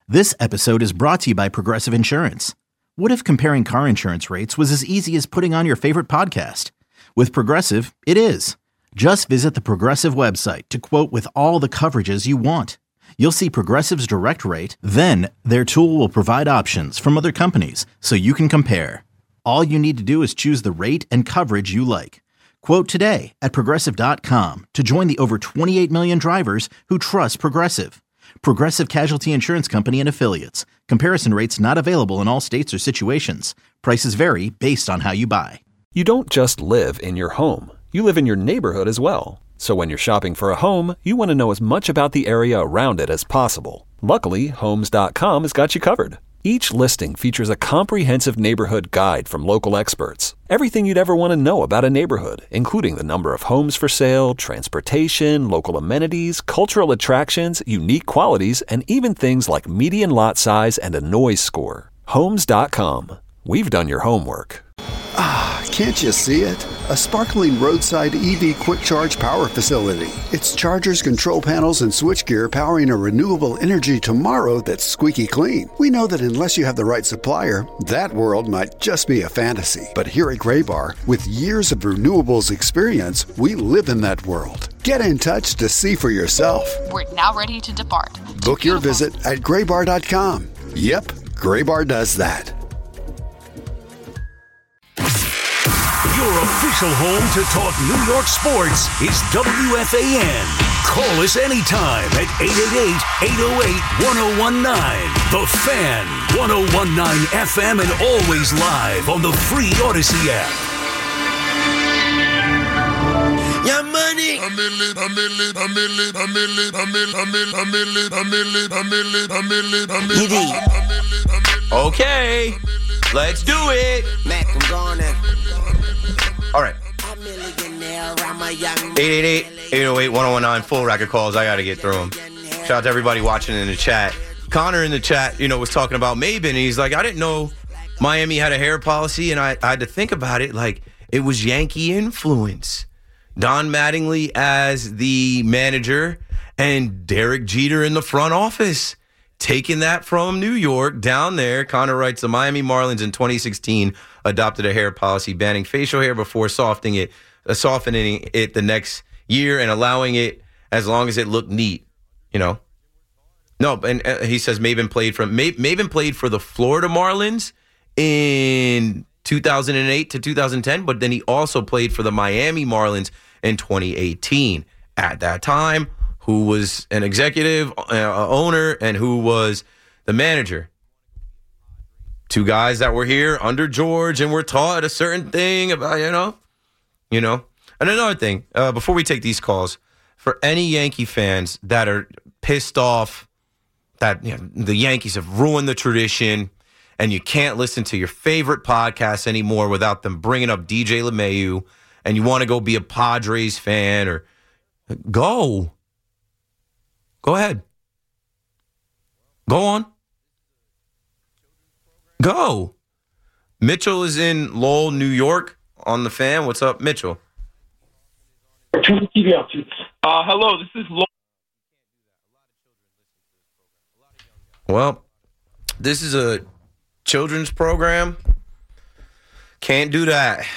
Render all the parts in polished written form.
This episode is brought to you by Progressive Insurance. What if comparing car insurance rates was as easy as putting on your favorite podcast? With Progressive, it is. Just visit the Progressive website to quote with all the coverages you want. You'll see Progressive's direct rate, then their tool will provide options from other companies so you can compare. All you need to do is choose the rate and coverage you like. Quote today at Progressive.com to join the over 28 million drivers who trust Progressive. Progressive Casualty Insurance Company and Affiliates. Comparison rates not available in all states or situations. Prices vary based on how you buy. You don't just live in your home. You live in your neighborhood as well. So when you're shopping for a home, you want to know as much about the area around it as possible. Luckily, Homes.com has got you covered. Each listing features a comprehensive neighborhood guide from local experts. Everything you'd ever want to know about a neighborhood, including the number of homes for sale, transportation, local amenities, cultural attractions, unique qualities, and even things like median lot size and a noise score. Homes.com. We've done your homework. Can't you see it? A sparkling roadside EV quick charge power facility. It's chargers, control panels, and switchgear powering a renewable energy tomorrow that's squeaky clean. We know that unless you have the right supplier, that world might just be a fantasy. But here at Graybar, with years of renewables experience, we live in that world. Get in touch to see for yourself. We're now ready to depart. Book your visit at graybar.com. Yep, Graybar does that. Your official home to talk New York sports is WFAN. Call us anytime at 888-808-1019. The Fan, 1019 FM, and always live on the free Odyssey app. Your money. Okay, let's do it. Mac, I'm gone now. All right. 888-808-1019, full record calls. I got to get through them. Shout out to everybody watching in the chat. Connor in the chat, was talking about Maben. He's like, I didn't know Miami had a hair policy, and I had to think about it like it was Yankee influence. Don Mattingly as the manager and Derek Jeter in the front office. Taking that from New York down there. Connor writes, the Miami Marlins in 2016 adopted a hair policy banning facial hair before softening it the next year and allowing it as long as it looked neat. No, and he says Maben played for the Florida Marlins in 2008 to 2010, but then he also played for the Miami Marlins in 2018. At that time, who was an executive owner and who was the manager? Two guys that were here under George and were taught a certain thing about, And another thing, before we take these calls, for any Yankee fans that are pissed off that the Yankees have ruined the tradition and you can't listen to your favorite podcast anymore without them bringing up DJ LeMahieu, and you want to go be a Padres fan, or go ahead. Go on. Go. Mitchell is in Lowell, New York on the Fan. What's up, Mitchell? Hello, this is Lowell. Well, this is a children's program. Can't do that.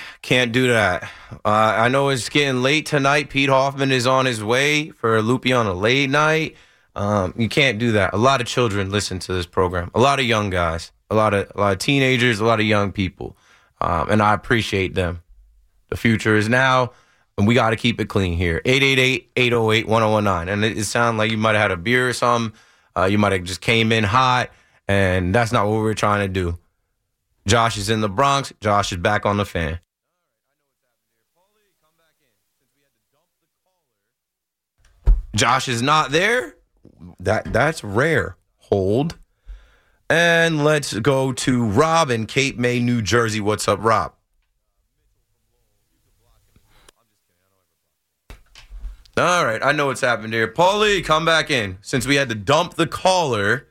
I know it's getting late tonight. Pete Hoffman is on his way for Loopy on a late night. You can't do that. A lot of children listen to this program. A lot of young guys. A lot of teenagers. A lot of young people. And I appreciate them. The future is now, and we got to keep it clean here. 888-808-1019. And it sounded like you might have had a beer or something. You might have just came in hot, and that's not what we were trying to do. Josh is in the Bronx. Josh is back on the Fan. Josh is not there. That's rare. Hold. And let's go to Rob in Cape May, New Jersey. What's up, Rob? All right, I know what's happened here. Paulie, come back in. Since we had to dump the caller,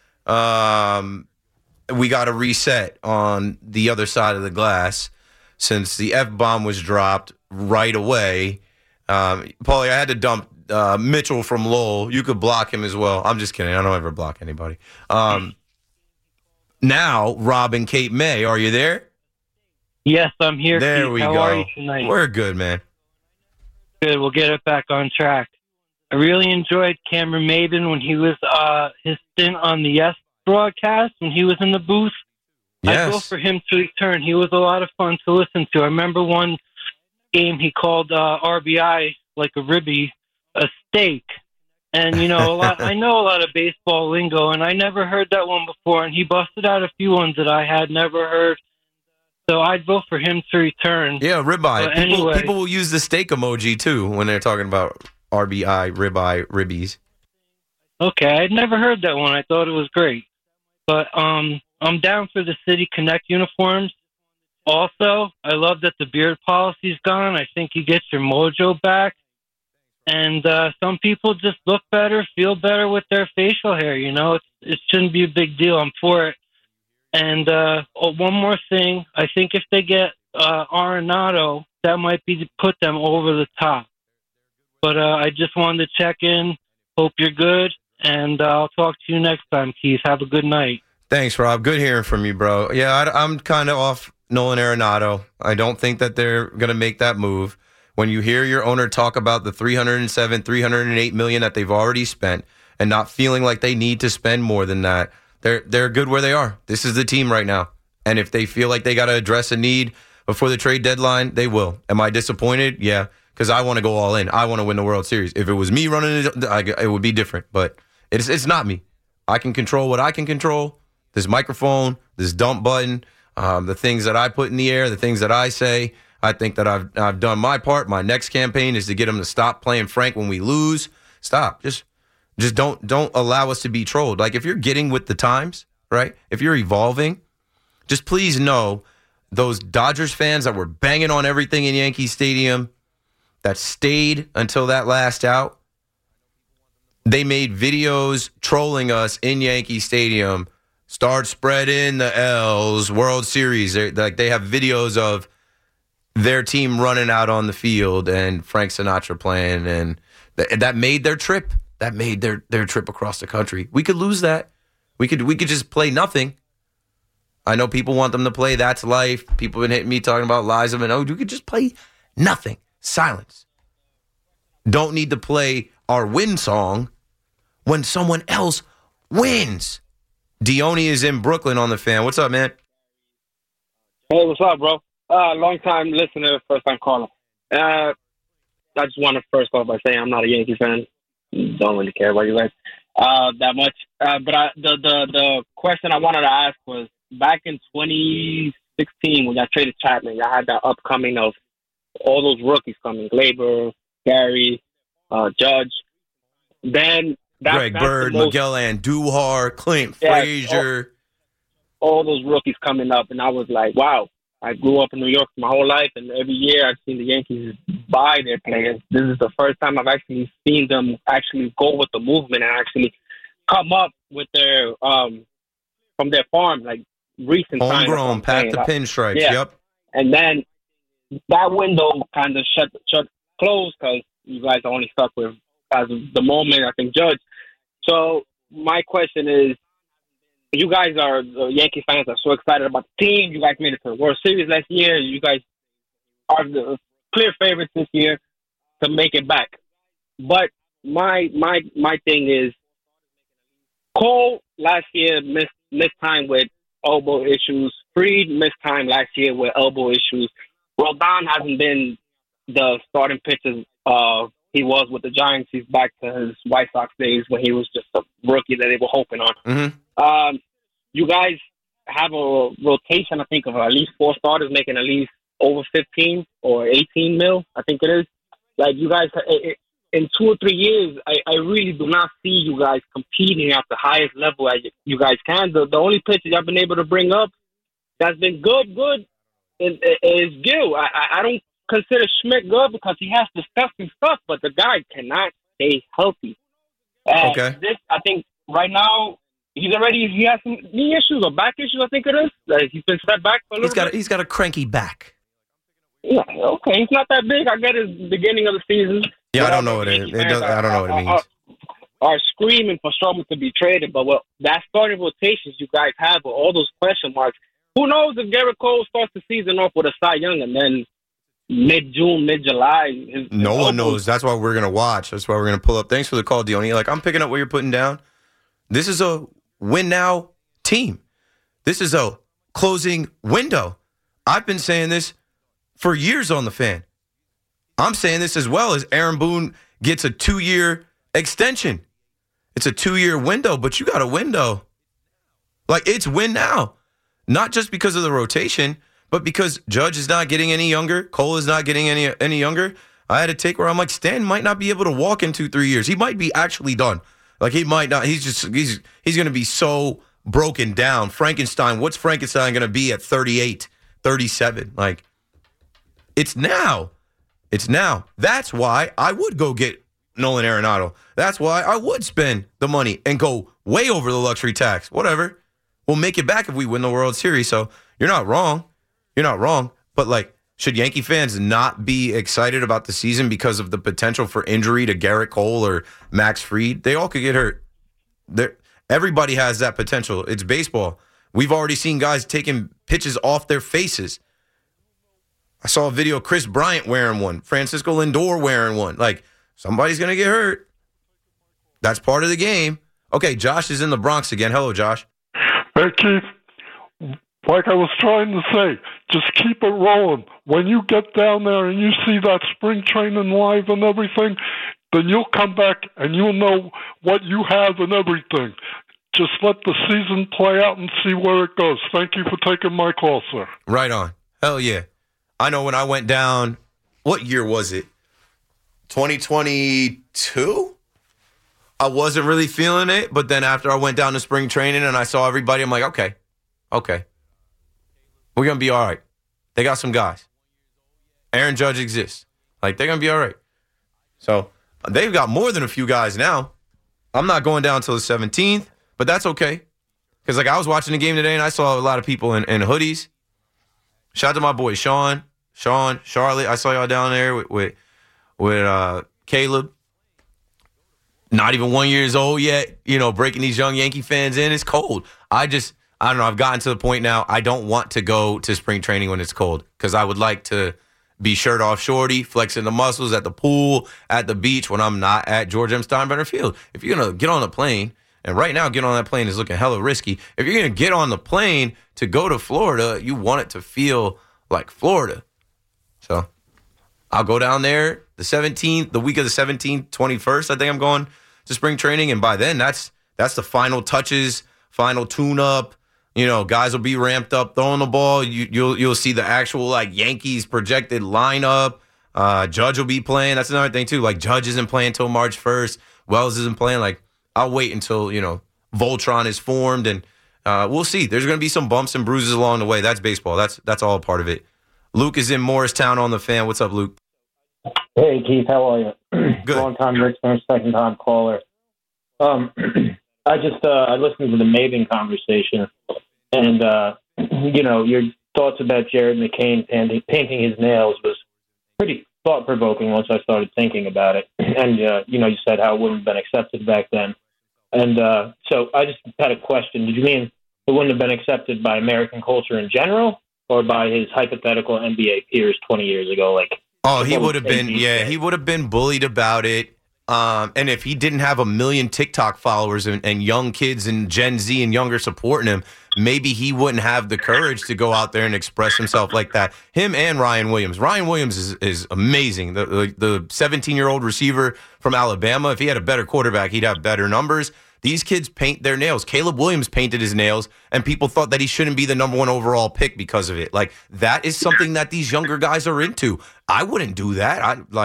we got to reset on the other side of the glass since the F-bomb was dropped right away. Paulie, I had to dump Mitchell from Lowell. You could block him as well. I'm just kidding. I don't ever block anybody. Now, Rob and Cape May, are you there? Yes, I'm here. There Keith. we How go. are you tonight? We're good, man. Good. We'll get it back on track. I really enjoyed Cameron Maben when he was his stint on the Yes broadcast when he was in the booth. Yes. I go for him to return. He was a lot of fun to listen to. I remember one game he called RBI like a ribby, a steak. And, you know, I know a lot of baseball lingo, and I never heard that one before, and he busted out a few ones that I had never heard. So I'd vote for him to return. Yeah, ribeye. People will use the steak emoji, too, when they're talking about RBI, ribeye, ribbies. Okay, I'd never heard that one. I thought it was great. But I'm down for the City Connect uniforms. Also, I love that the beard policy's gone. I think you get your mojo back. And some people just look better, feel better with their facial hair. You know, it shouldn't be a big deal. I'm for it. And one more thing. I think if they get Arenado, that might be to put them over the top. But I just wanted to check in. Hope you're good. And I'll talk to you next time, Keith. Have a good night. Thanks, Rob. Good hearing from you, bro. Yeah, I'm kind of off Nolan Arenado. I don't think that they're going to make that move. When you hear your owner talk about the $307, $308 million that they've already spent and not feeling like they need to spend more than that, they're good where they are. This is the team right now. And if they feel like they got to address a need before the trade deadline, they will. Am I disappointed? Yeah, because I want to go all in. I want to win the World Series. If it was me running it, it would be different. But it's not me. I can control what I can control. This microphone, this dump button, the things that I put in the air, the things that I say. I think that I've done my part. My next campaign is to get him to stop playing Frank when we lose. Stop. Just don't allow us to be trolled. Like, if you're getting with the times, right? If you're evolving, just please know those Dodgers fans that were banging on everything in Yankee Stadium, that stayed until that last out, they made videos trolling us in Yankee Stadium. Start spreading the L's, World Series. They have videos of their team running out on the field and Frank Sinatra playing, and that made their trip. That made their trip across the country. We could lose that. We could just play nothing. I know people want them to play That's Life. People have been hitting me talking about Liza Minnelli. You could just play nothing. Silence. Don't need to play our win song when someone else wins. Dione is in Brooklyn on the Fan. What's up, man? Hey, what's up, bro? Long time listener, first time caller. I just want to first off by saying I'm not a Yankee fan. Don't really care about you guys that much. But the question I wanted to ask was, back in 2016 when I traded Chapman, I had that upcoming of all those rookies coming: Gleyber, Gary, Judge. Then Greg Bird, Miguel Andujar, Clint Frazier. All those rookies coming up, and I was like, wow. I grew up in New York my whole life, and every year I've seen the Yankees buy their players. This is the first time I've actually seen them actually go with the movement and actually come up with their from their farm, like recent times. Homegrown, path to pinstripes. Yeah. Yep. And then that window kind of closed because you guys are only stuck with, as of the moment, I think, Judge. So my question is, you guys are, the Yankee fans are so excited about the team. You guys made it to the World Series last year. You guys are the clear favorites this year to make it back. But my thing is, Cole last year missed time with elbow issues. Fried missed time last year with elbow issues. Rodon hasn't been the starting pitcher he was with the Giants. He's back to his White Sox days when he was just a rookie that they were hoping on. Mm-hmm. You guys have a rotation, I think, of at least 4 starters making at least over 15 or 18 mil, I think it is. Like, you guys, in 2 or 3 years, I really do not see you guys competing at the highest level as you guys can. The only pitcher I've been able to bring up that's been good is Gil. I don't consider Schmidt good because he has disgusting stuff, but the guy cannot stay healthy. Okay. I think right now, he has some knee issues or back issues, I think it is. He's been set back for a little bit. He's got a cranky back. Yeah, okay. He's not that big. I get his beginning of the season. Yeah, I don't know what it does. I don't know what it means. Are screaming for someone to be traded, but that starting rotations you guys have with all those question marks. Who knows if Garrett Cole starts the season off with a Cy Young and then mid-June, mid-July. No one knows. That's why we're going to watch. That's why we're going to pull up. Thanks for the call, Dione. Like, I'm picking up what you're putting down. This is a win-now team. This is a closing window. I've been saying this for years on The Fan. I'm saying this as well as Aaron Boone gets a 2-year extension. It's a 2-year window, but you got a window. Like, it's win now. Not just because of the rotation, but because Judge is not getting any younger, Cole is not getting any younger. I had a take where I'm like, Stan might not be able to walk in 2-3 years. He might be actually done. Like, he might not. He's going to be so broken down. Frankenstein, what's Frankenstein going to be at 38, 37? Like, it's now. It's now. That's why I would go get Nolan Arenado. That's why I would spend the money and go way over the luxury tax. Whatever. We'll make it back if we win the World Series. So you're not wrong. You're not wrong. But, like, should Yankee fans not be excited about the season because of the potential for injury to Garrett Cole or Max Fried? They all could get hurt. Everybody has that potential. It's baseball. We've already seen guys taking pitches off their faces. I saw a video of Chris Bryant wearing one, Francisco Lindor wearing one. Like, somebody's going to get hurt. That's part of the game. Okay, Josh is in the Bronx again. Hello, Josh. Hey, Keith. Like I was trying to say, just keep it rolling. When you get down there and you see that spring training live and everything, then you'll come back and you'll know what you have and everything. Just let the season play out and see where it goes. Thank you for taking my call, sir. Right on. Hell yeah. I know when I went down, what year was it? 2022? I wasn't really feeling it, but then after I went down to spring training and I saw everybody, I'm like, okay. We're going to be all right. They got some guys. Aaron Judge exists. Like, they're going to be all right. So they've got more than a few guys now. I'm not going down until the 17th, but that's okay. Because, like, I was watching the game today and I saw a lot of people in hoodies. Shout out to my boy Sean, Charlotte. I saw y'all down there with Caleb. Not even 1 year old yet, breaking these young Yankee fans in. It's cold. I don't know. I've gotten to the point now. I don't want to go to spring training when it's cold because I would like to be shirt off shorty, flexing the muscles at the pool, at the beach when I'm not at George M. Steinbrenner Field. If you're going to get on the plane, and right now getting on that plane is looking hella risky. If you're going to get on the plane to go to Florida, you want it to feel like Florida. So I'll go down there the 17th, the week of the 17th, 21st. I think I'm going to spring training. And by then, that's the final touches, final tune-up. Guys will be ramped up, throwing the ball. You'll see the actual, like, Yankees projected lineup. Judge will be playing. That's another thing, too. Like, Judge isn't playing until March 1st. Wells isn't playing. Like, I'll wait until, Voltron is formed. And we'll see. There's going to be some bumps and bruises along the way. That's baseball. That's all a part of it. Luke is in Morristown on The Fan. What's up, Luke? Hey, Keith. How are you? Good. Long-time Knicks, second-time caller. I listened to the Maven conversation. And, your thoughts about Jared McCain painting his nails was pretty thought-provoking once I started thinking about it. And, you said how it wouldn't have been accepted back then. And so I just had a question. Did you mean it wouldn't have been accepted by American culture in general or by his hypothetical NBA peers 20 years ago? He would have been, he would have been bullied about it. And if he didn't have 1 million TikTok followers and young kids and Gen Z and younger supporting him, maybe he wouldn't have the courage to go out there and express himself like that. Him and Ryan Williams. Ryan Williams is amazing. The 17-year-old receiver from Alabama, if he had a better quarterback, he'd have better numbers. These kids paint their nails. Caleb Williams painted his nails, and people thought that he shouldn't be the number 1 overall pick because of it. Like, that is something that these younger guys are into. I wouldn't do that.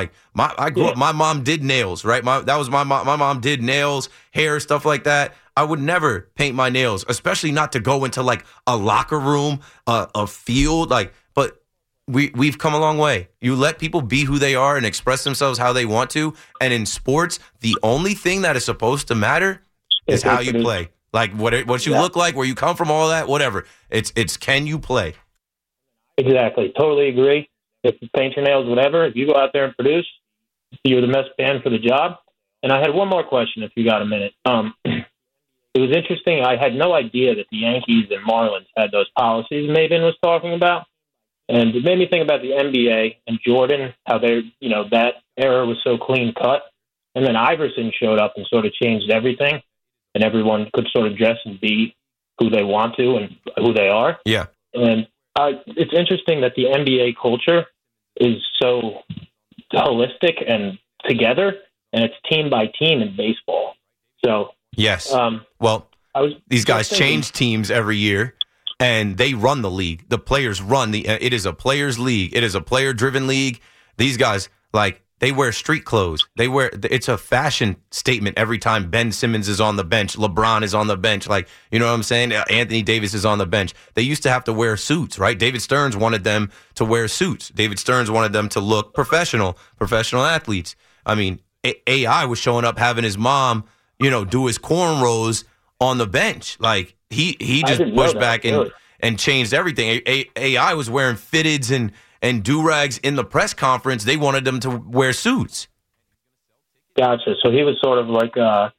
I grew up. My mom did nails, right? My mom did nails, hair, stuff like that. I would never paint my nails, especially not to go into like a locker room, a field. But we've come a long way. You let people be who they are and express themselves how they want to. And in sports, the only thing that is supposed to matter is how you play. Like what you look like, where you come from, all that, whatever. It's can you play? Exactly. Totally agree. If you paint your nails, whatever, if you go out there and produce, you're the best man for the job. And I had one more question, if you got a minute. It was interesting. I had no idea that the Yankees and Marlins had those policies Maven was talking about. And it made me think about the NBA and Jordan, how that era was so clean cut. And then Iverson showed up and sort of changed everything. And everyone could sort of dress and be who they want to and who they are. Yeah. And it's interesting that the NBA culture is so holistic and together, and it's team by team in baseball. So yes, these guys change teams every year, and they run the league. The players run it is a players' league. It is a player-driven league. These guys, they wear street clothes. It's a fashion statement every time Ben Simmons is on the bench. LeBron is on the bench. You know what I'm saying? Anthony Davis is on the bench. They used to have to wear suits, right? David Stearns wanted them to wear suits. David Stearns wanted them to look professional athletes. I mean, AI was showing up having his mom, do his cornrows on the bench. He just pushed back and changed everything. AI was wearing fitteds and do-rags in the press conference. They wanted them to wear suits. Gotcha. So he was sort of like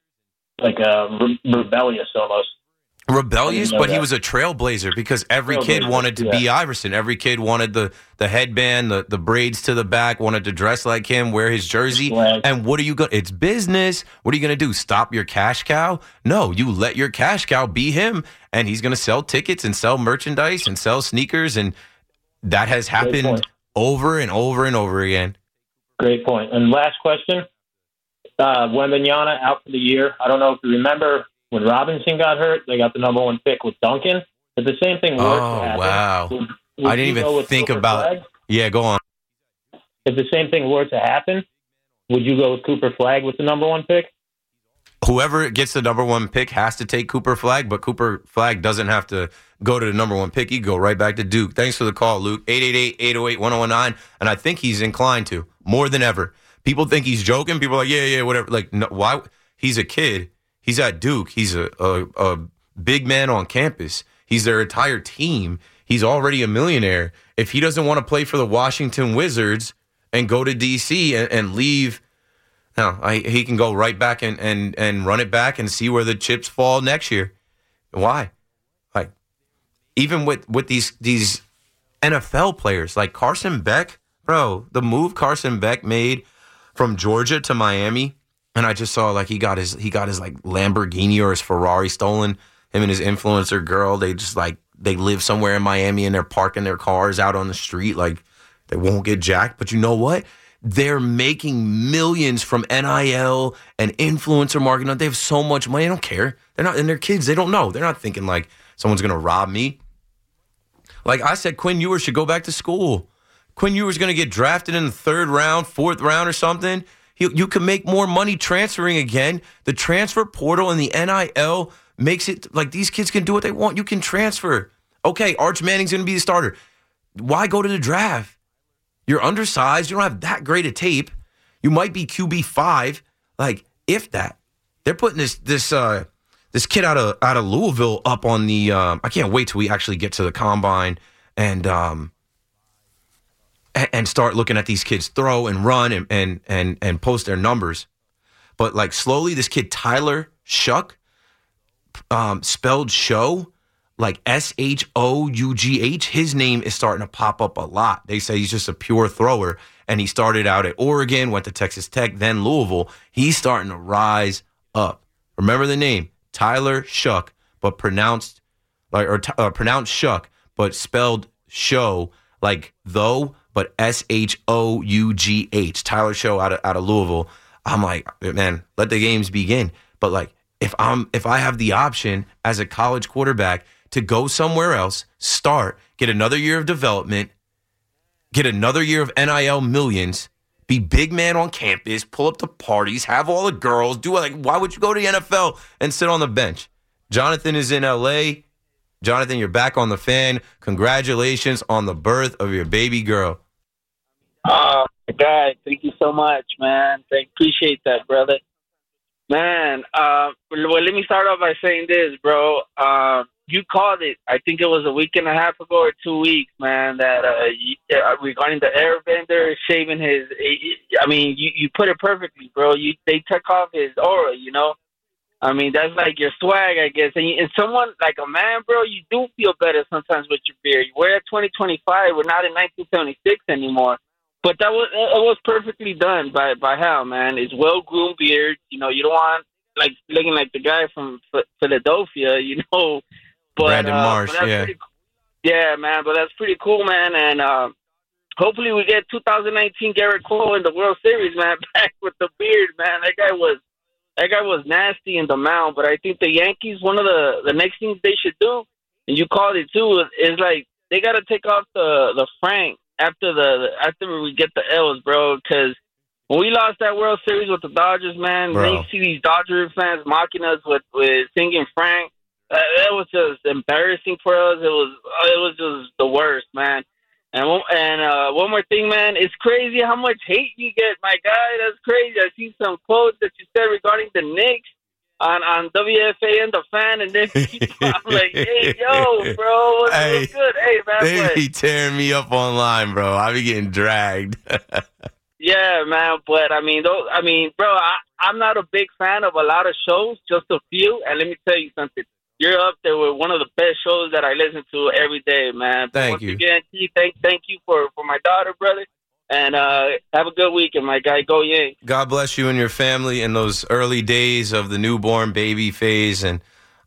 rebellious almost. Rebellious, but he was a trailblazer because every kid wanted to be Iverson. Every kid wanted the headband, the braids to the back, wanted to dress like him, wear his jersey. And what are you going to – it's business. What are you going to do, stop your cash cow? No, you let your cash cow be him, and he's going to sell tickets and sell merchandise and sell sneakers, and that has happened over and over and over again. Great point. And last question, Wembanyama out for the year. I don't know if you remember – when Robinson got hurt, they got the number 1 pick with Duncan. If the same thing were to happen, wow. I didn't even think about it. Yeah, go on. If the same thing were to happen, would you go with Cooper Flagg with the number 1 pick? Whoever gets the number 1 pick has to take Cooper Flagg, but Cooper Flagg doesn't have to go to the number 1 pick. He can go right back to Duke. Thanks for the call, Luke. 888-808-1019. And I think he's inclined to, more than ever. People think he's joking. People are like, yeah, whatever. No, why? He's a kid. He's at Duke. He's a big man on campus. He's their entire team. He's already a millionaire. If he doesn't want to play for the Washington Wizards and go to D.C. and leave, he can go right back and run it back and see where the chips fall next year. Why? Even with these NFL players like Carson Beck, bro, the move Carson Beck made from Georgia to Miami. And I just saw he got his Lamborghini or his Ferrari stolen. Him and his influencer girl, they live somewhere in Miami and they're parking their cars out on the street. They won't get jacked. But you know what? They're making millions from NIL and influencer marketing. They have so much money. They don't care. They're not, and they're kids. They don't know. They're not thinking someone's going to rob me. I said, Quinn Ewers should go back to school. Quinn Ewers going to get drafted in the 3rd round, 4th round or something. You can make more money transferring again. The transfer portal and the NIL makes it these kids can do what they want. You can transfer. Okay, Arch Manning's going to be the starter. Why go to the draft? You're undersized. You don't have that great a tape. You might be QB5, if that. They're putting this kid out of Louisville up on the. I can't wait till we actually get to the combine and start looking at these kids throw and run and post their numbers. But slowly, this kid Tyler Shough, spelled show, SHOUGH, his name is starting to pop up a lot. They say he's just a pure thrower, and he started out at Oregon, went to Texas Tech, then Louisville. He's starting to rise up. Remember the name, Tyler Shough, but pronounced pronounced Shough, but spelled show though. But SHOUGH, Tyler Shough out of Louisville. I'm man, let the games begin. But if I have the option as a college quarterback to go somewhere else, start, get another year of development, get another year of NIL millions, be big man on campus, pull up the parties, have all the girls, do why would you go to the NFL and sit on the bench? Jonathan is in LA. Jonathan, you're back on the Fan. Congratulations on the birth of your baby girl. Oh, my God. Thank you so much, man. Appreciate that, brother. Man, well, let me start off by saying this, bro. You called it. I think it was a week and a half ago or 2 weeks, man, that regarding the airbender shaving his. I mean, you put it perfectly, bro. They took off his aura, you know. I mean, that's like your swag, I guess. And someone like a man, bro, you do feel better sometimes with your beard. We're at 2025. We're not in 1976 anymore. But it was perfectly done by Hal, man. It's well-groomed beard. You know, you don't want, like, looking like the guy from Philadelphia, you know. But, Brandon Marsh, yeah. Yeah, man, but that's pretty cool, man. And hopefully we get 2019 Garrett Cole in the World Series, man, back with the beard, man. That guy was nasty in the mound. But I think the Yankees, one of the next things they should do, and you called it too, is like they got to take off the Frank after we get the L's, bro. Because when we lost that World Series with the Dodgers, man, then you see these Dodger fans mocking us with singing Frank. It was just embarrassing for us. It was just the worst, man. And one more thing, man, it's crazy how much hate you get, my guy. That's crazy. I see some quotes that you said regarding the Knicks on WFAN, the fan, and then I'm like, hey, yo, bro, what's good? Hey, man. They be tearing me up online, bro. I be getting dragged. Yeah, man. But, I mean, bro, I'm not a big fan of a lot of shows, just a few. And let me tell you something. You're up there with one of the best shows that I listen to every day, man. Thank you. Again, thank you for my daughter, brother. And have a good weekend, my guy. Go Yanks. God bless you and your family in those early days of the newborn baby phase. And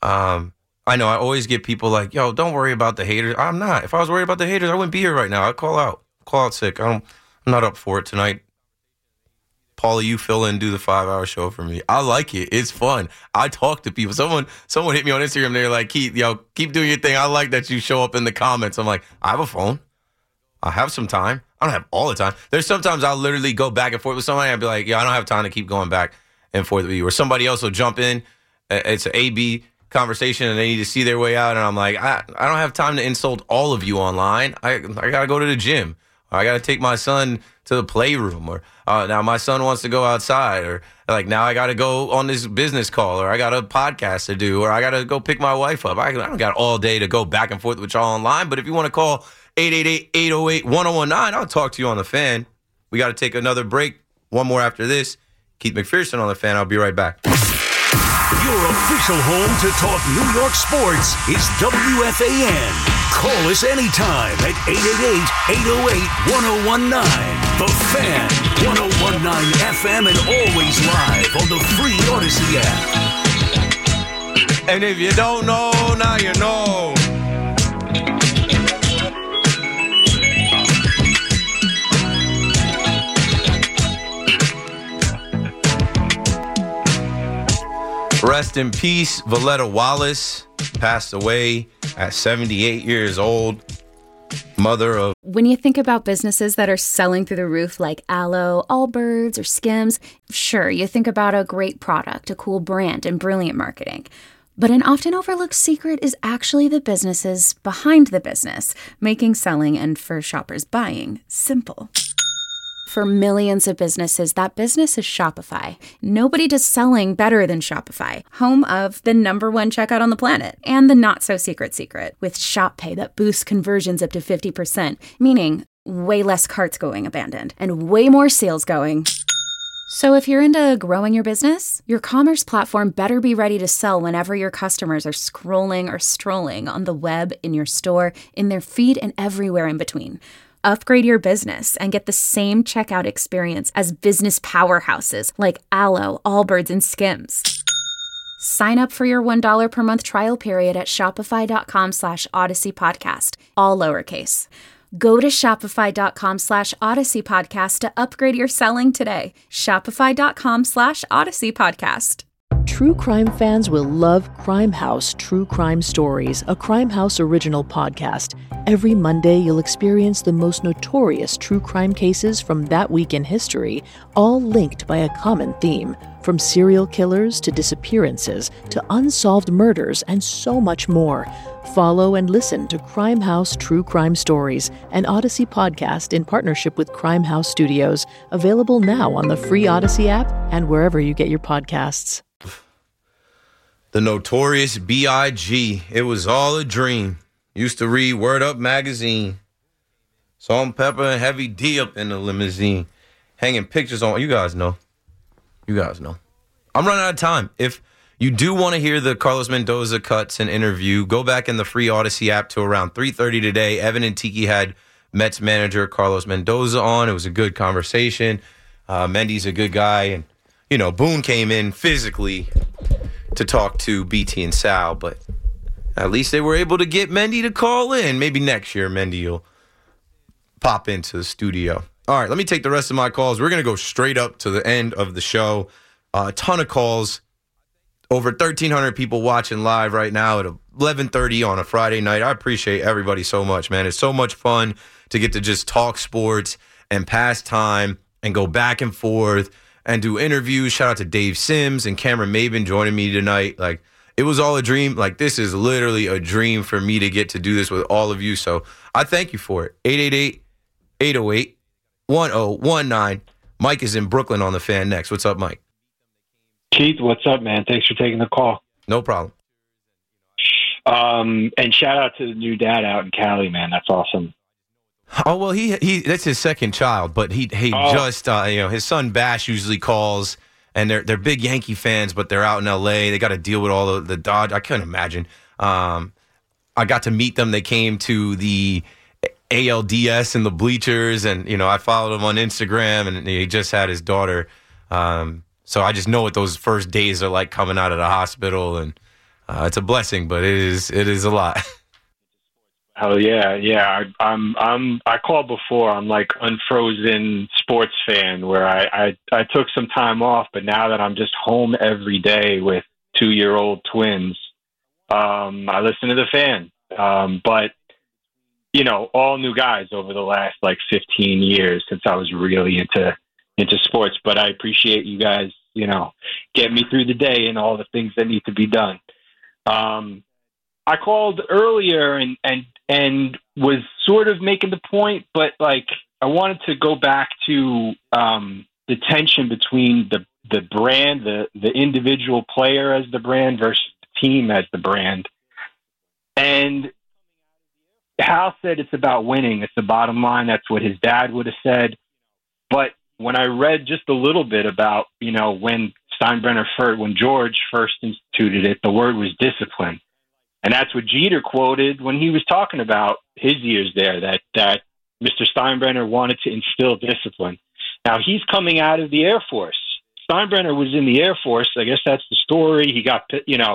I know I always get people like, yo, don't worry about the haters. I'm not. If I was worried about the haters, I wouldn't be here right now. I'd call out sick. I'm not up for it tonight. Paulie, you fill in, do the 5-hour show for me. I like it. It's fun. I talk to people. Someone hit me on Instagram. They're like, Keith, yo, keep doing your thing. I like that you show up in the comments. I'm like, I have a phone. I have some time. I don't have all the time. There's sometimes I'll literally go back and forth with somebody. I'll be like, yeah, I don't have time to keep going back and forth with you. Or somebody else will jump in. It's an A-B conversation and they need to see their way out. And I'm like, I don't have time to insult all of you online. I got to go to the gym. Or I got to take my son to the playroom. Or now my son wants to go outside. Or like now I got to go on this business call. Or I got a podcast to do. Or I got to go pick my wife up. I don't got all day to go back and forth with y'all online. But if you want to call 888-808-1019, I'll talk to you on the fan. We got to take another break. One more after this. Keith McPherson on the fan. I'll be right back. Your official home to talk New York sports is WFAN. Call us anytime at 888-808-1019. The Fan, 1019 FM, and always live on the free Odyssey app. And if you don't know, now you know. Rest in peace, Valletta Wallace passed away at 78 years old. Mother of... When you think about businesses that are selling through the roof like Aloe, Allbirds, or Skims, sure, you think about a great product, a cool brand, and brilliant marketing. But an often overlooked secret is actually the businesses behind the business, making selling and for shoppers buying simple. For millions of businesses, that business is Shopify. Nobody does selling better than Shopify, home of the #1 checkout on the planet, and the not-so-secret secret, with Shop Pay that boosts conversions up to 50%, meaning way less carts going abandoned, and way more sales going. So if you're into growing your business, your commerce platform better be ready to sell whenever your customers are scrolling or strolling on the web, in your store, in their feed, and everywhere in between. Upgrade your business and get the same checkout experience as business powerhouses like Aloe, Allbirds, and Skims. Sign up for your $1 per month trial period at shopify.com/Odyssey Podcast, all lowercase. Go to shopify.com/Odyssey Podcast to upgrade your selling today. Shopify.com/Odyssey Podcast. True crime fans will love Crime House True Crime Stories, a Crime House original podcast. Every Monday, you'll experience the most notorious true crime cases from that week in history, all linked by a common theme. From serial killers to disappearances to unsolved murders and so much more. Follow and listen to Crime House True Crime Stories, an Odyssey podcast in partnership with Crime House Studios, available now on the free Odyssey app and wherever you get your podcasts. The Notorious B.I.G. It was all a dream. Used to read Word Up magazine. Salt, Pepper, and Heavy D up in the limousine. Hanging pictures on. You guys know. You guys know. I'm running out of time. If you do want to hear the Carlos Mendoza cuts and interview, go back in the free Odyssey app to around 3:30 today. Evan and Tiki had Mets manager Carlos Mendoza on. It was a good conversation. Mendy's a good guy. And, you know, Boone came in physically to talk to BT and Sal, but at least they were able to get Mendy to call in. Maybe next year Mendy will pop into the studio. All right, let me take the rest of my calls. We're going to go straight up to the end of the show. A ton of calls. Over 1,300 people watching live right now at 11:30 on a Friday night. I appreciate everybody so much, man. It's so much fun to get to just talk sports and pass time and go back and forth and do interviews. Shout out to Dave Sims and Cameron Maben joining me tonight. Like, it was all a dream. Like, this is literally a dream for me to get to do this with all of you. So I thank you for it. 888-808-1019. Mike is in Brooklyn on the Fan next. What's up, Mike? Keith, what's up, man? Thanks for taking the call. No problem. And shout out to the new dad out in Cali, man. That's awesome. Oh, well, he that's his second child, but he just his son Bash usually calls, and they're big Yankee fans, but they're out in L.A. They got to deal with all the Dodge. I couldn't imagine. I got to meet them. They came to the ALDS in the bleachers, and I followed him on Instagram, and he just had his daughter. So I just know what those first days are like coming out of the hospital, and it's a blessing, but it is a lot. Oh yeah. I called before. I'm like unfrozen sports fan where I took some time off, but now that I'm just home every day with 2-year-old twins, I listen to the Fan. But all new guys over the last like 15 years since I was really into sports. But I appreciate you guys, getting me through the day and all the things that need to be done. I called earlier and was sort of making the point, but like I wanted to go back to the tension between the brand, the individual player as the brand versus the team as the brand. And Hal said it's about winning. It's the bottom line. That's what his dad would have said. But when I read just a little bit about, when when George first instituted it, the word was discipline. And that's what Jeter quoted when he was talking about his years there, that Mr. Steinbrenner wanted to instill discipline. Now, he's coming out of the Air Force. Steinbrenner was in the Air Force. I guess that's the story. He got,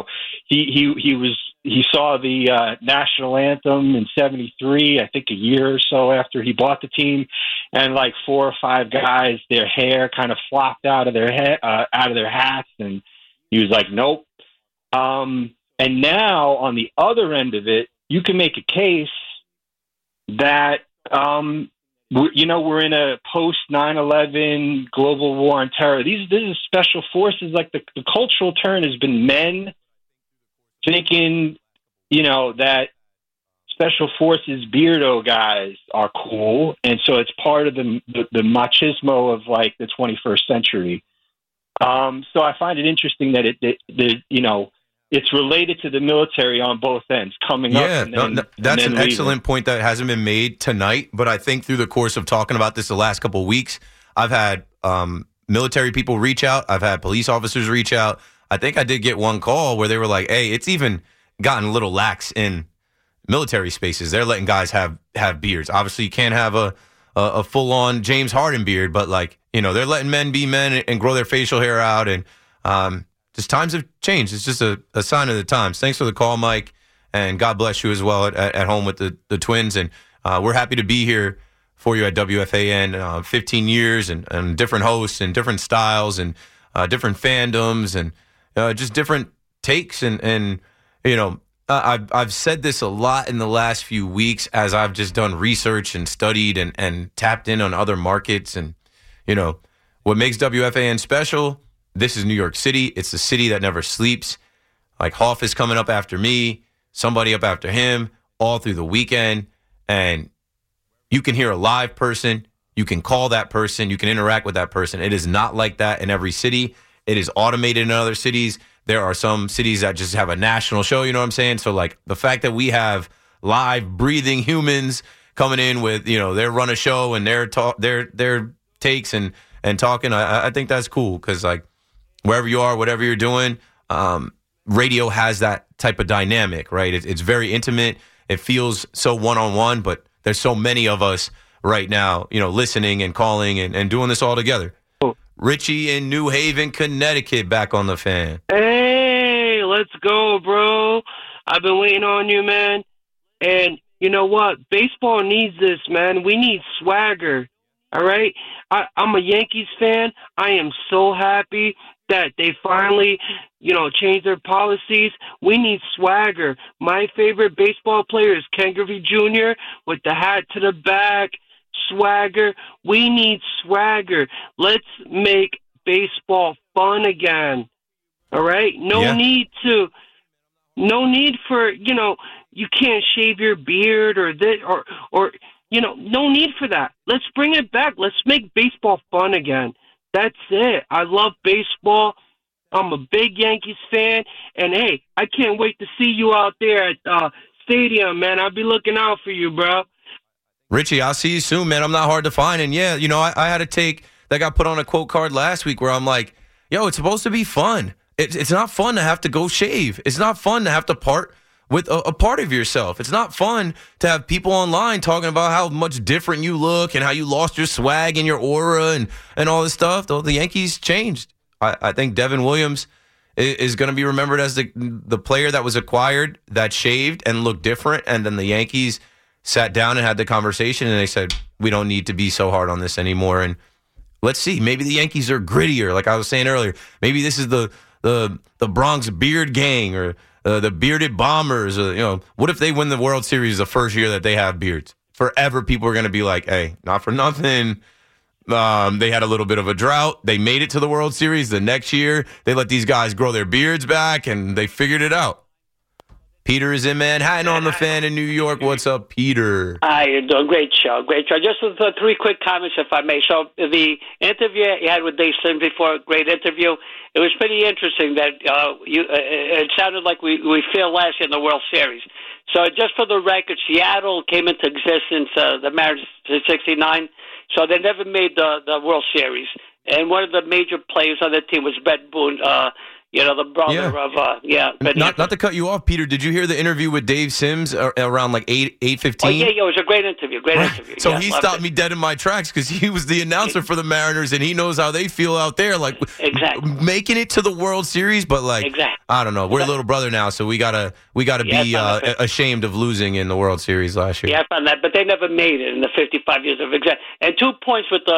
he saw the national anthem in '73, I think a year or so after he bought the team, and like 4 or 5 guys, their hair kind of flopped out of their hats, and he was like, nope. And now on the other end of it, you can make a case that, we're in a post 9/11 global war on terror. This is special forces. Like the cultural turn has been men thinking, that special forces beardo guys are cool. And so it's part of the machismo of like the 21st century. So I find it interesting that it's related to the military on both ends, coming up. And that's an leaving. excellent point that hasn't been made tonight. But I think through the course of talking about this the last couple of weeks, I've had military people reach out. I've had police officers reach out. I think I did get one call where they were like, hey, it's even gotten a little lax in military spaces. They're letting guys have beards. Obviously, you can't have a full-on James Harden beard, but they're letting men be men and grow their facial hair out. And just times have changed. It's just a sign of the times. Thanks for the call, Mike, and God bless you as well at home with the twins. And we're happy to be here for you at WFAN. 15 years and different hosts and different styles and different fandoms. And just different takes. And you know, I've said this a lot in the last few weeks as I've just done research and studied and tapped in on other markets. And, you know, what makes WFAN special, this is New York City. It's the city that never sleeps. Like Hoff is coming up after me, somebody up after him, all through the weekend. And you can hear a live person. You can call that person. You can interact with that person. It is not like that in every city. It is automated in other cities. There are some cities that just have a national show, you know what I'm saying? So, like, the fact that we have live, breathing humans coming in with, you know, their run a show and their takes and talking, I think that's cool because, like, wherever you are, whatever you're doing, radio has that type of dynamic, right? It's very intimate. It feels so one-on-one, but there's so many of us right now, you know, listening and calling and doing this all together. Richie in New Haven, Connecticut, back on the Fan. Hey, let's go, bro. I've been waiting on you, man. And you know what? Baseball needs this, man. We need swagger, all right? I'm a Yankees fan. I am so happy that they finally, you know, changed their policies. We need swagger. My favorite baseball player is Ken Griffey Jr. with the hat to the back. Swagger. We need swagger. Let's make baseball fun again. All right? No need for, you know, you can't shave your beard or this or you know, no need for that. Let's bring it back. Let's make baseball fun again. That's it. I love baseball. I'm a big Yankees fan. And hey, I can't wait to see you out there at stadium, man. I'll be looking out for you, bro. Richie, I'll see you soon, man. I'm not hard to find. And, yeah, you know, I had a take that got put on a quote card last week where I'm like, yo, it's supposed to be fun. It's not fun to have to go shave. It's not fun to have to part with a part of yourself. It's not fun to have people online talking about how much different you look and how you lost your swag and your aura and all this stuff. Though the Yankees changed. I think Devin Williams is going to be remembered as the player that was acquired that shaved and looked different. And then the Yankees sat down and had the conversation, and they said, we don't need to be so hard on this anymore. And let's see. Maybe the Yankees are grittier, like I was saying earlier. Maybe this is the Bronx Beard Gang or the Bearded Bombers. Or, you know, what if they win the World Series the first year that they have beards? Forever, people are going to be like, hey, not for nothing. They had a little bit of a drought. They made it to the World Series. The next year, they let these guys grow their beards back, and they figured it out. Peter is in Manhattan on the Fan in New York. What's up, Peter? Hi, you're doing great show. Just with three quick comments, if I may. So the interview you had with Dave Sims before, great interview. It was pretty interesting that it sounded like we failed last year in the World Series. So just for the record, Seattle came into existence, the Mariners in '69, so they never made the World Series. And one of the major players on the team was Ben Boone, you know, the brother of, Not to cut you off, Peter, did you hear the interview with Dave Sims around like 8:15? Oh, yeah, it was a great interview, So he stopped me dead in my tracks because he was the announcer for the Mariners, and he knows how they feel out there, like making it to the World Series, but like, I don't know, we're a little brother now, so we gotta be ashamed of losing in the World Series last year. Yeah, I found that, but they never made it in the 55 years of existence. And 2 points with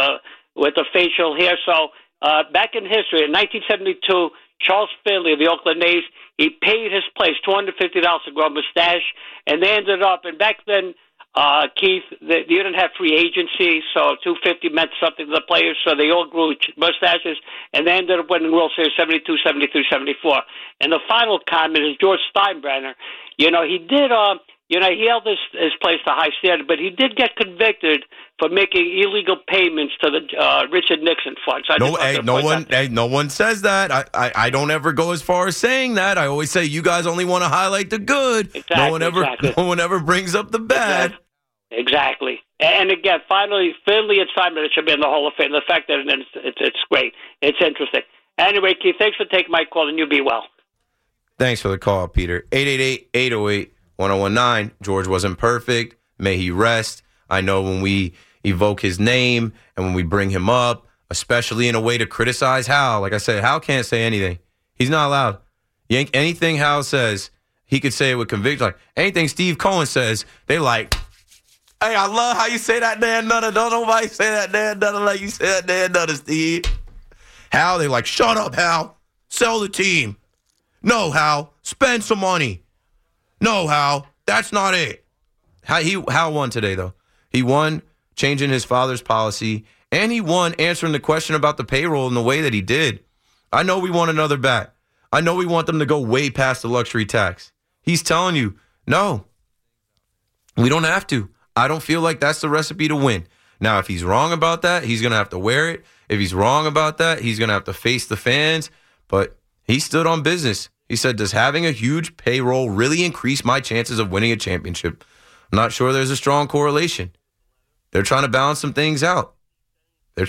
the facial hair. So back in history, in 1972. Charles Finley of the Oakland A's, he paid his players $250 to grow a mustache, and they ended up, and back then, Keith, you didn't have free agency, so $250 meant something to the players, so they all grew mustaches, and they ended up winning World Series 72, 73, 74. And the final comment is George Steinbrenner. You know, he did, he held his place to high standard, but he did get convicted for making illegal payments to the Richard Nixon funds. No one says that. I don't ever go as far as saying that. I always say you guys only want to highlight the good. No one ever brings up the bad. Exactly. And again, finally, Finley and Simon should be in the Hall of Fame. The fact that it's great. It's interesting. Anyway, Keith, thanks for taking my call, and you be well. Thanks for the call, Peter. 888-808-1019. George wasn't perfect. May he rest. I know when we evoke his name and when we bring him up, especially in a way to criticize Hal, like I said, Hal can't say anything. He's not allowed. Anything Hal says, he could say it with conviction. Like anything Steve Cohen says, they like, hey, I love how you say that Dan Nutter. Don't nobody say that Dan Nutter like you say that Dan Nutter, Steve. Hal, they like, shut up, Hal. Sell the team. No, Hal. Spend some money. No, Hal. That's not it. Hal won today, though. He won changing his father's policy, and he won answering the question about the payroll in the way that he did. I know we want another bat. I know we want them to go way past the luxury tax. He's telling you, no, we don't have to. I don't feel like that's the recipe to win. Now, if he's wrong about that, he's going to have to wear it. If he's wrong about that, he's going to have to face the fans. But he stood on business. He said, does having a huge payroll really increase my chances of winning a championship? I'm not sure there's a strong correlation. They're trying to balance some things out. Man.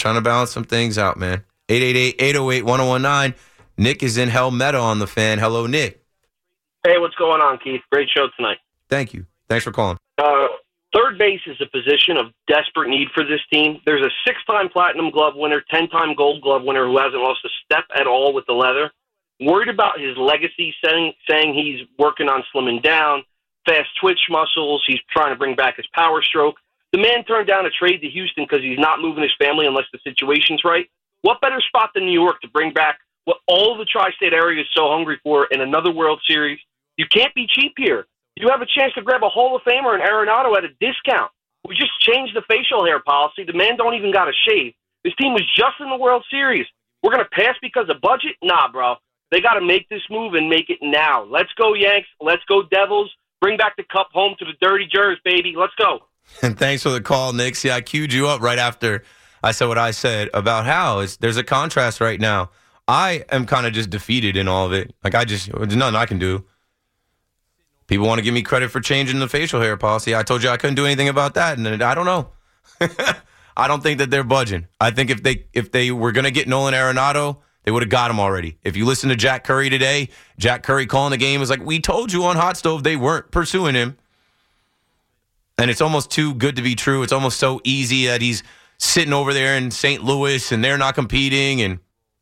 888-808-1019. Nick is in Helmetta on the Fan. Hello, Nick. Hey, what's going on, Keith? Great show tonight. Thank you. Thanks for calling. Third base is a position of desperate need for this team. There's a 6-time Platinum Glove winner, 10-time Gold Glove winner who hasn't lost a step at all with the leather. Worried about his legacy, saying he's working on slimming down, fast twitch muscles, he's trying to bring back his power stroke. The man turned down a trade to Houston because he's not moving his family unless the situation's right. What better spot than New York to bring back what all the tri-state area is so hungry for in another World Series? You can't be cheap here. You have a chance to grab a Hall of Famer and Arenado at a discount. We just changed the facial hair policy. The man don't even got a shave. This team was just in the World Series. We're going to pass because of budget? Nah, bro. They got to make this move and make it now. Let's go, Yanks. Let's go, Devils. Bring back the cup home to the dirty Jers, baby. Let's go. And thanks for the call, Nick. See, I queued you up right after I said what I said about how there's a contrast right now. I am kind of just defeated in all of it. Like, there's nothing I can do. People want to give me credit for changing the facial hair policy. I told you I couldn't do anything about that, and I don't know. I don't think that they're budging. I think if they were going to get Nolan Arenado, they would have got him already. If you listen to Jack Curry today, Jack Curry calling the game was like, we told you on Hot Stove they weren't pursuing him. And it's almost too good to be true. It's almost so easy that he's sitting over there in St. Louis and they're not competing. And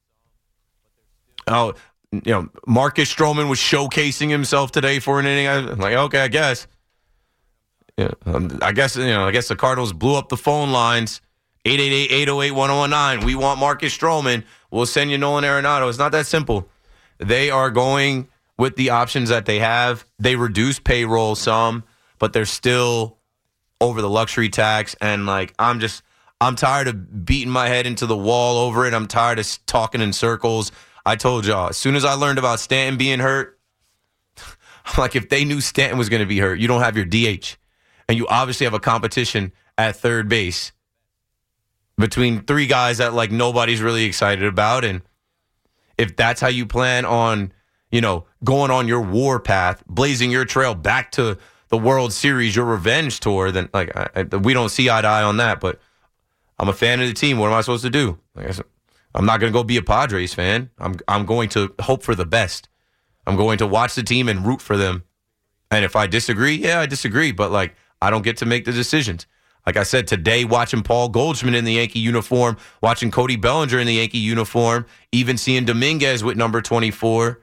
Marcus Stroman was showcasing himself today for an inning. I'm like, okay, I guess. Yeah, I guess the Cardinals blew up the phone lines. 888-808-1019. We want Marcus Stroman. We'll send you Nolan Arenado. It's not that simple. They are going with the options that they have. They reduce payroll some, but they're still over the luxury tax. And I'm tired of beating my head into the wall over it. I'm tired of talking in circles. I told y'all, as soon as I learned about Stanton being hurt, I'm like, if they knew Stanton was going to be hurt, you don't have your DH. And you obviously have a competition at third base between three guys that nobody's really excited about. And if that's how you plan on, going on your war path, blazing your trail back to the World Series, your revenge tour, then we don't see eye to eye on that. But I'm a fan of the team. What am I supposed to do? I'm not going to go be a Padres fan. I'm going to hope for the best. I'm going to watch the team and root for them. And if I disagree, I disagree. But I don't get to make the decisions. Like I said, today, watching Paul Goldschmidt in the Yankee uniform, watching Cody Bellinger in the Yankee uniform, even seeing Dominguez with number 24,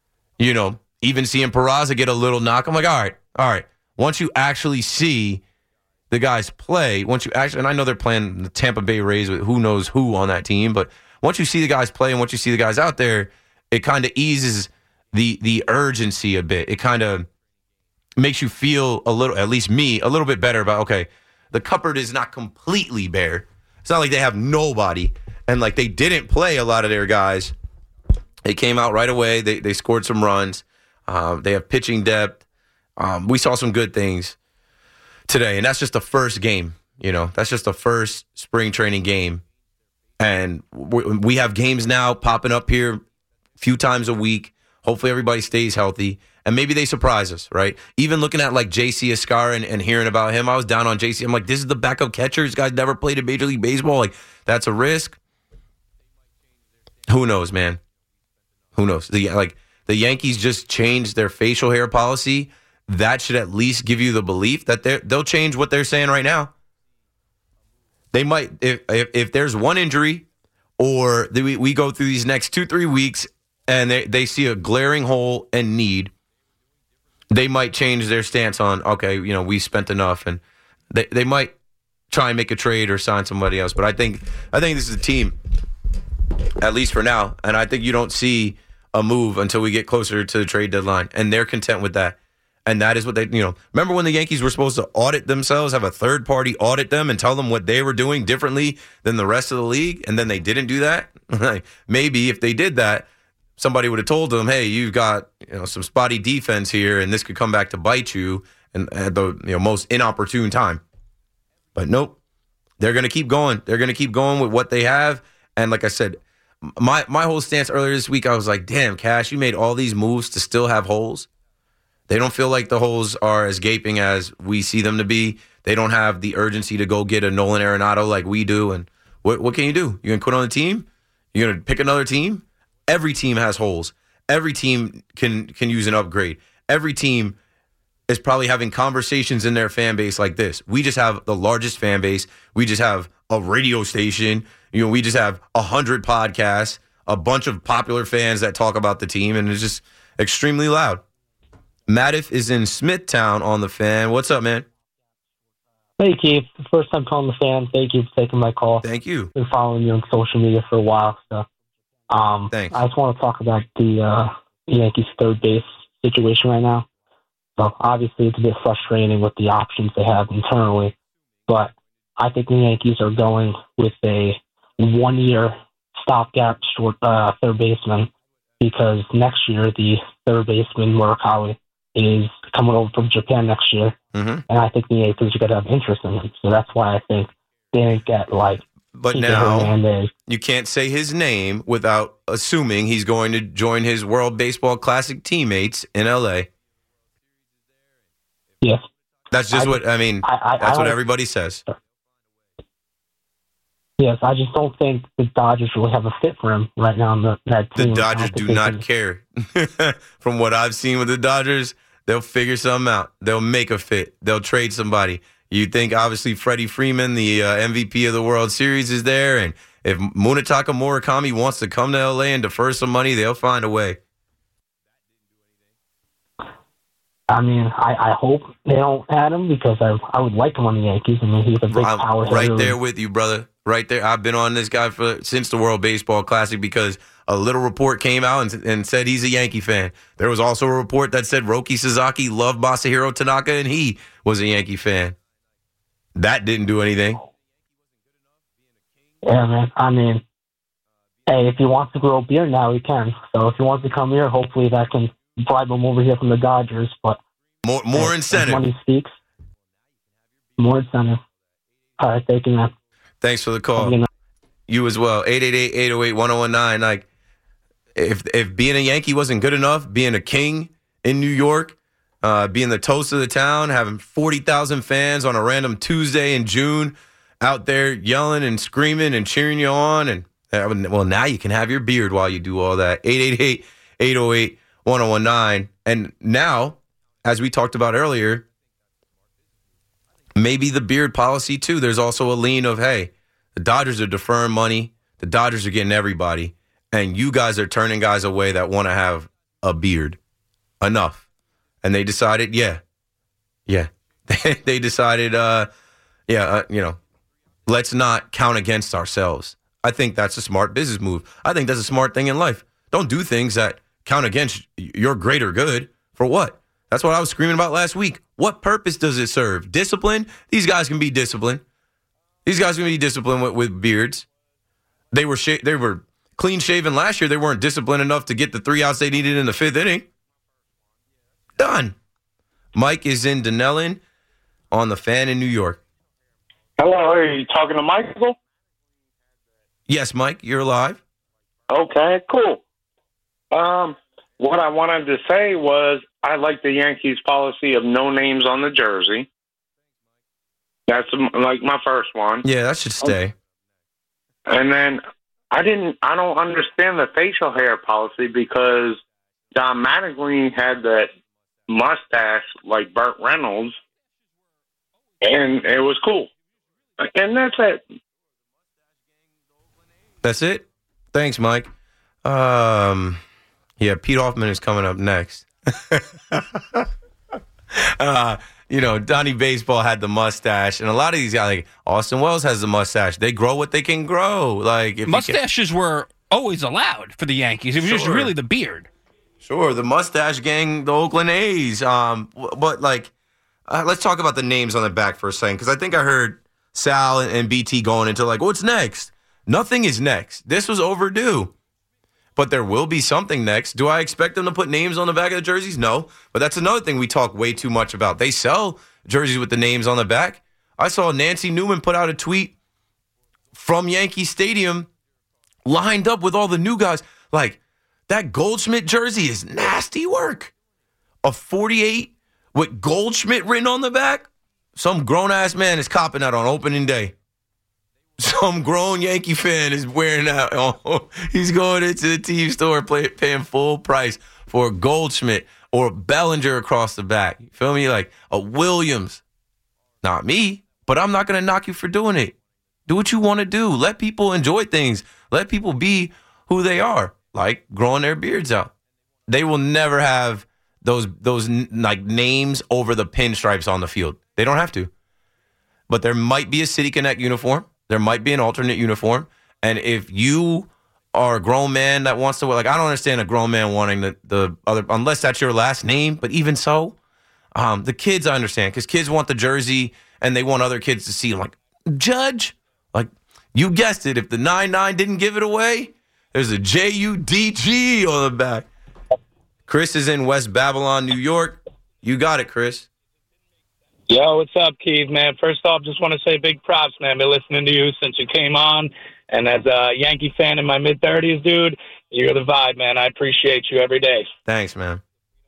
even seeing Peraza get a little knock. I'm like, all right. Once you actually see the guys play, and I know they're playing the Tampa Bay Rays with who knows who on that team, but once you see the guys play and once you see the guys out there, it kind of eases the urgency a bit. It kind of makes you feel a little, at least me, a little bit better about, okay, the cupboard is not completely bare. It's not like they have nobody. And they didn't play a lot of their guys. They came out right away. They scored some runs. They have pitching depth. We saw some good things today. And that's just the first game. That's just the first spring training game. And we have games now popping up here a few times a week. Hopefully everybody stays healthy. And maybe they surprise us, right? Even looking at J.C. Escara and hearing about him, I was down on J.C. I'm like, this is the backup catcher. This guy's never played in Major League Baseball. That's a risk. Who knows, man? Who knows? The Yankees just changed their facial hair policy. That should at least give you the belief that they'll change what they're saying right now. They might, if there's one injury or we go through these next 2-3 weeks and they see a glaring hole and need, they might change their stance on, okay, we spent enough, and they might try and make a trade or sign somebody else. But I think this is a team, at least for now, and I think you don't see a move until we get closer to the trade deadline, and they're content with that. And that is what they, remember when the Yankees were supposed to audit themselves, have a third party audit them and tell them what they were doing differently than the rest of the league, and then they didn't do that? Maybe if they did that, somebody would have told them, hey, you've got some spotty defense here, and this could come back to bite you and at the most inopportune time. But nope, they're going to keep going. They're going to keep going with what they have. And like I said, my whole stance earlier this week, I was like, damn, Cash, you made all these moves to still have holes. They don't feel like the holes are as gaping as we see them to be. They don't have the urgency to go get a Nolan Arenado like we do. And what can you do? You going to quit on the team? You're going to pick another team? Every team has holes. Every team can use an upgrade. Every team is probably having conversations in their fan base like this. We just have the largest fan base. We just have a radio station. We just have 100 podcasts, a bunch of popular fans that talk about the team, and it's just extremely loud. Matif is in Smithtown on the Fan. What's up, man? Hey, Keith. First time calling the Fan. Thank you for taking my call. Thank you. Been following you on social media for a while. So, thanks. I just want to talk about the Yankees third base situation right now. So, obviously, it's a bit frustrating with the options they have internally. But I think the Yankees are going with a one-year stopgap third baseman because next year the third baseman, Murakami, is coming over from Japan next year. Mm-hmm. And I think the Yankees are going to have interest in him. So that's why I think they didn't get But now you can't say his name without assuming he's going to join his World Baseball Classic teammates in L.A. Yes. That's just that's what everybody says. Yes, I just don't think the Dodgers really have a fit for him right now on that team. The Dodgers do not care. From what I've seen with the Dodgers, they'll figure something out. They'll make a fit. They'll trade somebody. You think, obviously, Freddie Freeman, the MVP of the World Series, is there. And if Munetaka Murakami wants to come to L.A. and defer some money, they'll find a way. I mean, I hope they don't add him because I would like him on the Yankees. I mean, he's a big power hitter. Right there with you, brother. Right there. I've been on this guy since the World Baseball Classic because a little report came out and said he's a Yankee fan. There was also a report that said Roki Sasaki loved Masahiro Tanaka and he was a Yankee fan. That didn't do anything. Yeah, man. I mean, hey, if he wants to grow a beard now, he can. So if he wants to come here, hopefully that can bribe him over here from the Dodgers. But more incentive. Money speaks. More incentive. All right, thank you, man. Thanks for the call. You as well. 888-808-1019. Like, if being a Yankee wasn't good enough, being a king in New York, being the toast of the town, having 40,000 fans on a random Tuesday in June out there yelling and screaming and cheering you on. And well, now you can have your beard while you do all that. 888-808-1019. And now, as we talked about earlier, maybe the beard policy, too. There's also a lean of, hey, the Dodgers are deferring money. The Dodgers are getting everybody. And you guys are turning guys away that want to have a beard. Enough. And they decided, yeah. They decided, let's not count against ourselves. I think that's a smart business move. I think that's a smart thing in life. Don't do things that count against your greater good. For what? That's what I was screaming about last week. What purpose does it serve? Discipline? These guys can be disciplined. These guys can be disciplined with beards. They were clean shaven last year. They weren't disciplined enough to get the 3 outs they needed in the 5th inning. Done. Mike is in Dunellen on the Fan in New York. Hello, are you talking to Michael? Yes, Mike, you're live. Okay, cool. What I wanted to say was I like the Yankees policy of no names on the jersey. That's like my first one. Yeah, that should stay. And then I don't understand the facial hair policy because Don Mattingly had that mustache like Burt Reynolds, and it was cool. And that's it. That's it? Thanks, Mike. Yeah, Pete Hoffman is coming up next. Donnie Baseball had the mustache, and a lot of these guys, like Austin Wells has the mustache. They grow what they can grow. Like mustaches were always allowed for the Yankees. It was just really the beard. Sure, the mustache gang, the Oakland A's. But like, let's talk about the names on the back for a second, because I think I heard Sal and BT going into like, what's next? Nothing is next. This was overdue. But there will be something next. Do I expect them to put names on the back of the jerseys? No. But that's another thing we talk way too much about. They sell jerseys with the names on the back. I saw Nancy Newman put out a tweet from Yankee Stadium lined up with all the new guys. Like, that Goldschmidt jersey is nasty work. A 48 with Goldschmidt written on the back? Some grown-ass man is copping that on opening day. Some grown Yankee fan is wearing that. Oh, he's going into the team store paying full price for a Goldschmidt or a Bellinger across the back. You feel me? Like a Williams. Not me, but I'm not going to knock you for doing it. Do what you want to do. Let people enjoy things. Let people be who they are, like growing their beards out. They will never have those like names over the pinstripes on the field. They don't have to. But there might be a City Connect uniform. There might be an alternate uniform. And if you are a grown man that wants to wear, like, I don't understand a grown man wanting the other, unless that's your last name. But even so, the kids, I understand, because kids want the jersey and they want other kids to see them. Like, Judge, like, you guessed it. If the 99 didn't give it away, there's a JUDG on the back. Chris is in West Babylon, New York. You got it, Chris. Yo, what's up, Keith, man? First off, just want to say big props, man. Been listening to you since you came on. And as a Yankee fan in my mid-30s, dude, you're the vibe, man. I appreciate you every day. Thanks, man.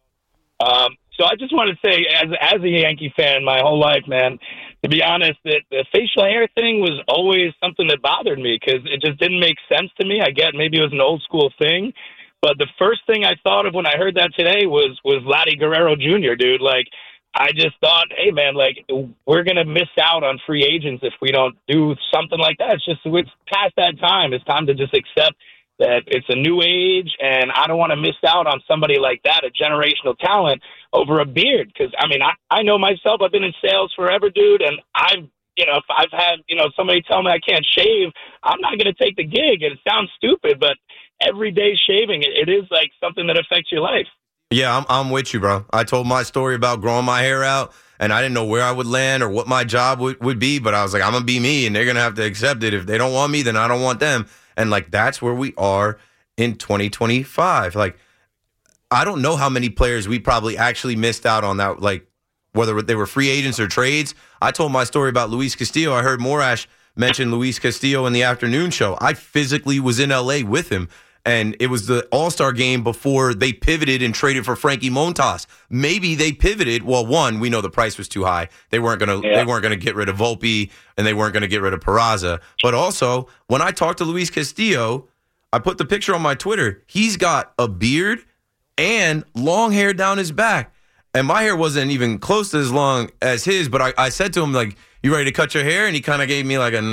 So I just want to say, as a Yankee fan my whole life, man, to be honest, the facial hair thing was always something that bothered me because it just didn't make sense to me. I get maybe it was an old-school thing. But the first thing I thought of when I heard that today was Vladdy Guerrero Jr., dude. Like, I just thought, hey, man, like, we're going to miss out on free agents if we don't do something like that. It's past that time. It's time to just accept that it's a new age, and I don't want to miss out on somebody like that, a generational talent, over a beard. Because, I mean, I know myself. I've been in sales forever, dude, and if I've had, somebody tell me I can't shave, I'm not going to take the gig. And it sounds stupid, but every day shaving, it is like something that affects your life. Yeah, I'm with you, bro. I told my story about growing my hair out, and I didn't know where I would land or what my job would be, but I was like, I'm going to be me, and they're going to have to accept it. If they don't want me, then I don't want them. And, like, that's where we are in 2025. Like, I don't know how many players we probably actually missed out on that, like, whether they were free agents or trades. I told my story about Luis Castillo. I heard Morash mention Luis Castillo in the afternoon show. I physically was in L.A. with him. And it was the All-Star game before they pivoted and traded for Frankie Montas. Maybe they pivoted. Well, one, we know the price was too high. They weren't going to get rid of Volpe, and they weren't going to get rid of Peraza. But also, when I talked to Luis Castillo, I put the picture on my Twitter. He's got a beard and long hair down his back. And my hair wasn't even close to as long as his, but I said to him, like, you ready to cut your hair? And he kind of gave me like a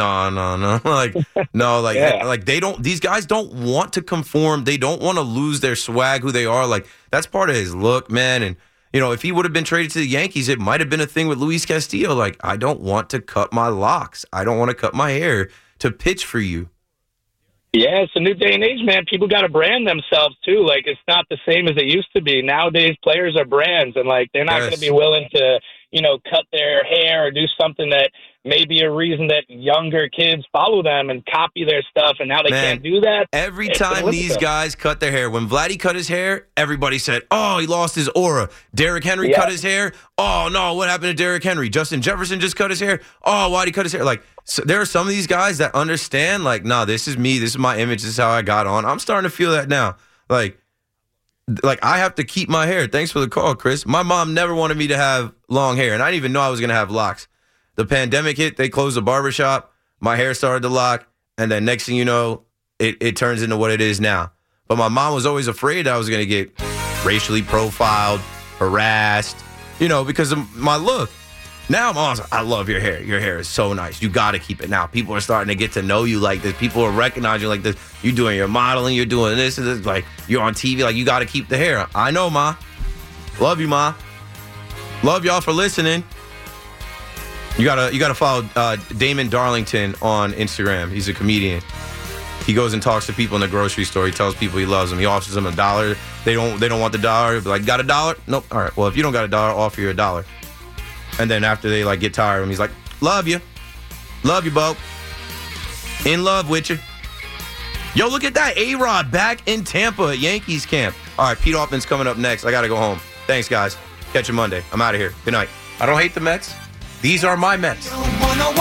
no. Like, no, like, yeah. Like these guys don't want to conform. They don't want to lose their swag, who they are. Like, that's part of his look, man. And, if he would have been traded to the Yankees, it might have been a thing with Luis Castillo. Like, I don't want to cut my locks. I don't want to cut my hair to pitch for you. Yeah, it's a new day and age, man. People got to brand themselves, too. Like, it's not the same as it used to be. Nowadays, players are brands, and, like, they're not going to be willing to, cut their hair or do something that may be a reason that younger kids follow them and copy their stuff, and now they can't do that. Every time these guys cut their hair, when Vladdy cut his hair, everybody said, oh, he lost his aura. Derrick Henry cut his hair. Oh, no, what happened to Derrick Henry? Justin Jefferson just cut his hair. Oh, why'd he cut his hair? Like, so there are some of these guys that understand, like, nah, this is me. This is my image. This is how I got on. I'm starting to feel that now. Like I have to keep my hair. Thanks for the call, Chris. My mom never wanted me to have long hair, and I didn't even know I was going to have locks. The pandemic hit. They closed the barbershop. My hair started to lock, and then next thing you know, it turns into what it is now. But my mom was always afraid I was going to get racially profiled, harassed, because of my look. Now, Mom's like, I love your hair. Your hair is so nice. You got to keep it now. People are starting to get to know you like this. People are recognizing you like this. You're doing your modeling. You're doing this and this. Like, you're on TV. Like, you got to keep the hair. I know, Ma. Love you, Ma. Love y'all for listening. You gotta follow Damon Darlington on Instagram. He's a comedian. He goes and talks to people in the grocery store. He tells people he loves them. He offers them $1. They don't want the dollar. He'll be like, got $1? Nope. All right. Well, if you don't got $1, I'll offer you $1. And then after they like get tired of him, he's like, love you, Bo. In love with you. Yo, look at that. A-Rod back in Tampa at Yankees camp. All right, Pete Hoffman's coming up next. I got to go home. Thanks, guys. Catch you Monday. I'm out of here. Good night. I don't hate the Mets. These are my Mets.